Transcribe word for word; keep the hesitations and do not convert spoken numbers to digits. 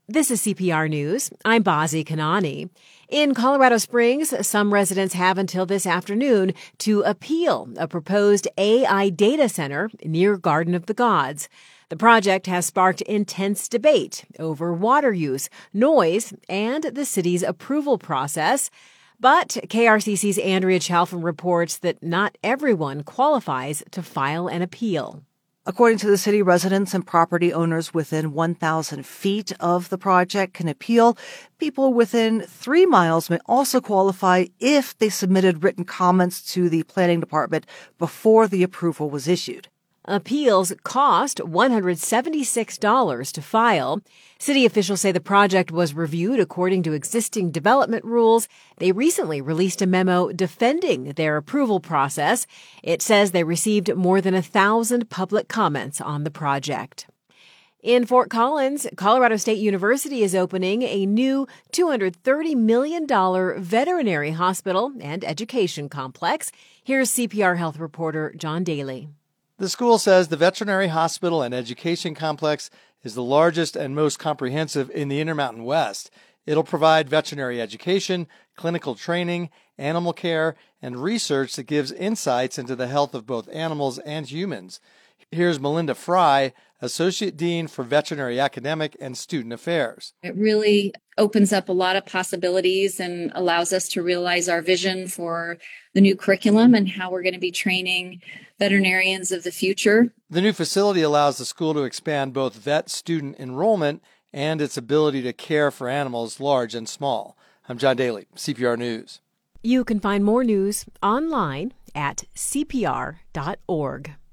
This is C P R News. I'm Bazi Kanani. In Colorado Springs, some residents have until this afternoon to appeal a proposed A I data center near Garden of the Gods. The project has sparked intense debate over water use, noise, and the city's approval process. But K R C C's Andrea Chalfin reports that not everyone qualifies to file an appeal. According to the city, residents and property owners within one thousand feet of the project can appeal. People within three miles may also qualify if they submitted written comments to the planning department before the approval was issued. Appeals cost one hundred seventy-six dollars to file. City officials say the project was reviewed according to existing development rules. They recently released a memo defending their approval process. It says they received more than a thousand public comments on the project. In Fort Collins, Colorado State University is opening a new two hundred thirty million dollars veterinary hospital and education complex. Here's C P R Health reporter John Daly. The school says the veterinary hospital and education complex is the largest and most comprehensive in the Intermountain West. It'll provide veterinary education, clinical training, animal care, and research that gives insights into the health of both animals and humans. Here's Melinda Fry, Associate Dean for Veterinary Academic and Student Affairs. It really opens up a lot of possibilities and allows us to realize our vision for the new curriculum and how we're going to be training veterinarians of the future. The new facility allows the school to expand both vet student enrollment and its ability to care for animals large and small. I'm John Daly, C P R News. You can find more news online at C P R dot org.